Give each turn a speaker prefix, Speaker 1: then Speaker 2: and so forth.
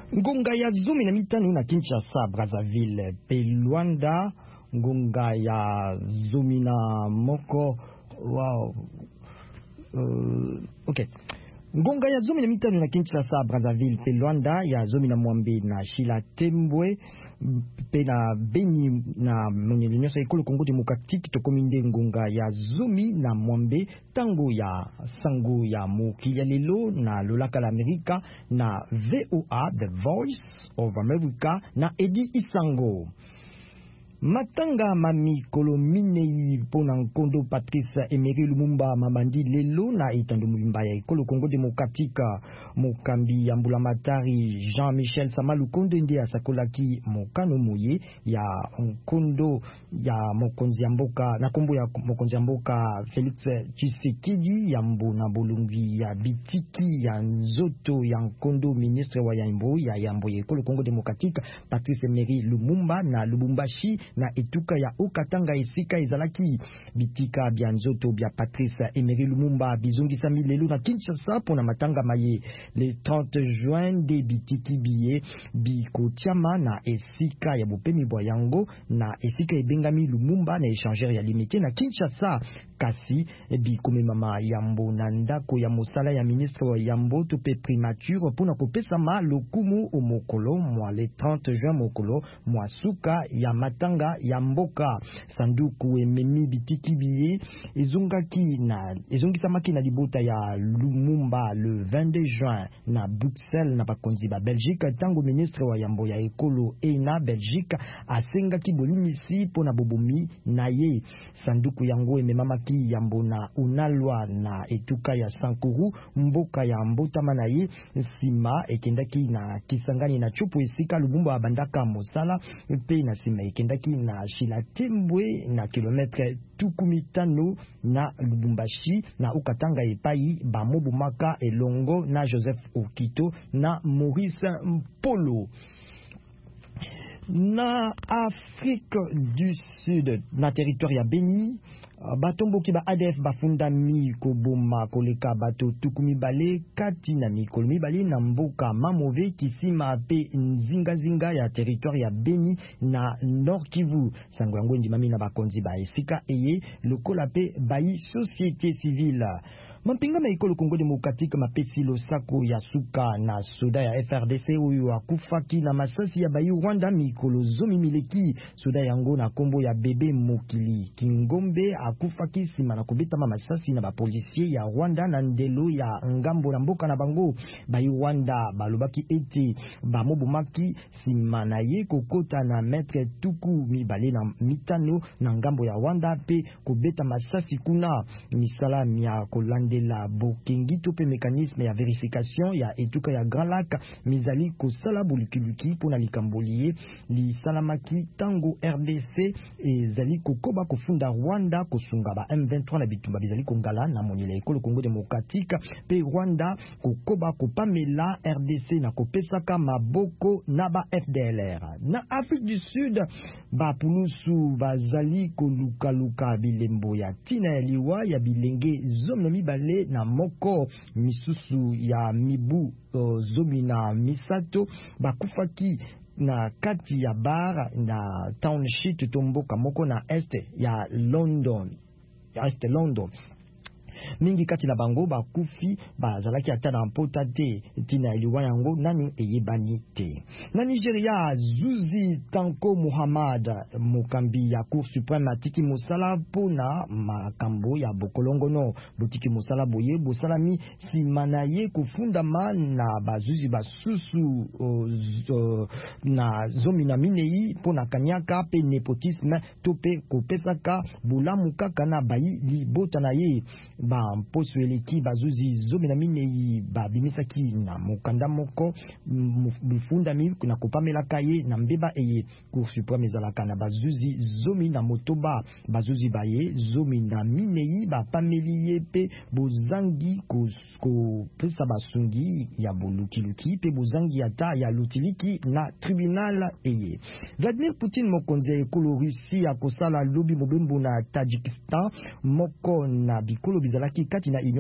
Speaker 1: Ngonga ya zumi na mitano na Kinshasa, Brazzaville, pe Luanda. Ngonga ya zumi na moko. Wow. Okay. Ngonga ya zumi na mitano na Kinshasa, Brazzaville, pe Luanda ya zumi na mwambe na Shila Tembwe pe na Beni na mwenye nyonso ekolo Kongo Demokratiki tokominde ngonga ya zumi na mwambe tango ya sango ya mokili ya lelo na lolaka la Amerika na VOA The Voice of America na Edi Isango. Matanga mami kolomine pona nkondo Patrice Emery Lumumba mabandi lelo na itando mubimba ya ekolo Kongo Demokratika mokambi ya mbulamatari Jean-Michel Samalukonde ndi asakolaki mokano moye ya nkondo ya mokonzi ya mboka na kombo ya mokonzi ya mboka Felix Tshisekedi ya mbona bolungi ya bitiki ya nzoto ya nkondo ministre wa Yambo ya Yambo ya ekolo Kongo Demokratika Patrice Emery Lumumba na Lubumbashi na etuka ya Okatanga esika ezalaki bitika bya nzoto bya Patrice Emery Lumumba bizongisa milelo na Kinshasa pona matanga maye le 30 juin de bitiki biye bikotiama na esika ya bopemi bwa yango na esika ebengami Lumumba na échangeur ya limité na Kinshasa kasi bikomemama Yambo na ndako ya mosala ya ministre wa Yambo tope primature pona kopesama lokumu omokolo mwa le 30 juin mokolo mwa suka ya matanga ya mboka sanduku ememi bitiki biye ezongisamaki na libota ya Lumumba le 22 juin na Bruxelles na bakonzi ba Belgique tango ministre wa Yambo ya ekolo na Belgique asengaki bolimisi pona bobomi na ye sanduku yango ememamaki Yambo na unalwa na etuka ya Sankuru mboka ya mbotama na ye nsima ekendaki na Kisangani na chupu esika Lumumba abandaka mosala pe na sima ekendaki na Shila Tembwe na kilometre tukumitano na Lubumbashi na Okatanga epai bamobumaka elongo na Joseph Okito na Maurice Mpolo. Na Afrique du Sud na territoire ya Beni batombo ki ba ADF bafunda mi koboma koleka bato tukumi bale kati na mikolo mibale na mboka Mamove kisima pe nzinga ya territoire ya Beni na Nord Kivu sango yango ndimami na bakonzi ba esika eye lokola pe bayi société civile. Mampinga maikolo Kongo Demokratika mapesi losako ya suka na soda ya FRDC uyu akufaki na masasi ya bayi Rwanda mikolo zomi mileki soda yango na kombo ya bebe mokili Kingombe akufaki sima na kubeta masasi na bapolisier ya Rwanda na ndelo ya ngambo na mboka na bango bayi Rwanda balobaki ete bamobumaki sima na ye kokota na metre tuku mibale na mitano na ngambo ya Rwanda pe kubeta masasi kuna misala mia kolande la bokengito pe mécanisme ya vérification ya etuka ya Grand Lac mizali kosala bulukiluki pona likambolie li salamaki tango RDC ezali kokoba kofunda Rwanda kosunga ba M23 na bitumba bizali kongala na monyela ekolo Kongo Demokratika pe Rwanda kokoba kopamela RDC na kopesaka maboko na ba FDLR. Na Afrique du Sud ba pulusu bazali koluka bilembo ya tina ya liwa ya bilenge zomi mibale na moko misusu ya mibu zomi na misato bakufaki na kati ya bar na township tomboka moko na este ya London mingi kati na bango bakufi bazalaki ata na mpota te tina eliwa yango nani eyebani te. Na Nigeria Zuzi Tanko Muhammad mokambi ya Cour suprême atiki mosala pona makambo ya bokolongono botiki mosala boye bosalami simana ye kufundama na bazuzi basusu na zomi na minei pona kanyaka pe nepotisme tope kopesaka bulamu kaka na bayi libota na ye ba mposo eleki bazuzi zomi na minei babimisaki na mokanda moko bifundami na kopamelaka ye na mbeba eye Cour suprême ezalaka na bazuzi zomi na motoba bazuzi baye zomi na minei bapameli ye pe bozangi kopesa basungi ya bolukiluki pe bozangi ata ya lutiliki na tribunal eye. Vladimir Poutine mokonzi ya ekolo Russie akosala lobi mobembo na Tajikistan moko na bikolo bizalaki kati na